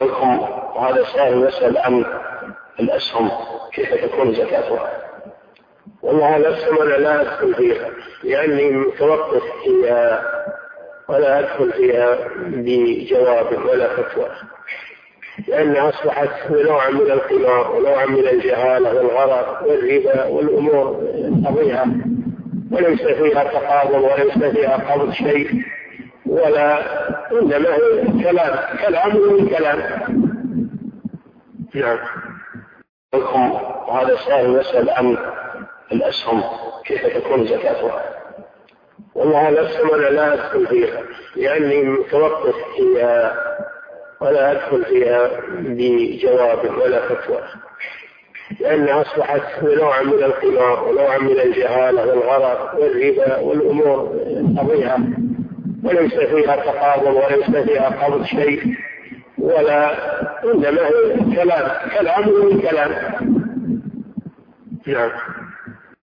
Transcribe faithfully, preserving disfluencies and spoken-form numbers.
لكم. وهذا سائل يسأل عن الأسهم كيف تكون زكاتها. والله الأسهم أنا لا أدخل فيها لأني متوقف فيها ولا أدخل فيها بجواب ولا فتوى، لأنها أصبحت نوعا من القمار ونوعا من الجهالة والغرر والربا والأمور الطبيعة، وليس فيها تقابل وليس فيها قبض شيء، ولا إنما هي كلام كلام من كلام. نعم. لكم. وهذا سائل يسأل عن الأسهم كيف تكون زكاتها. والله الأسهم أنا لا أدخل فيها لأني متوقف فيها ولا أدخل فيها بجواب ولا فتوى، لأنها أصبحت نوعا من القمار ونوعا من الجهالة والغرر والربا والأمور الطبيعة، وليس فيها تقابل وليس فيها قبض شيء، ولا إنما هي كلام كلام من كلام. نعم.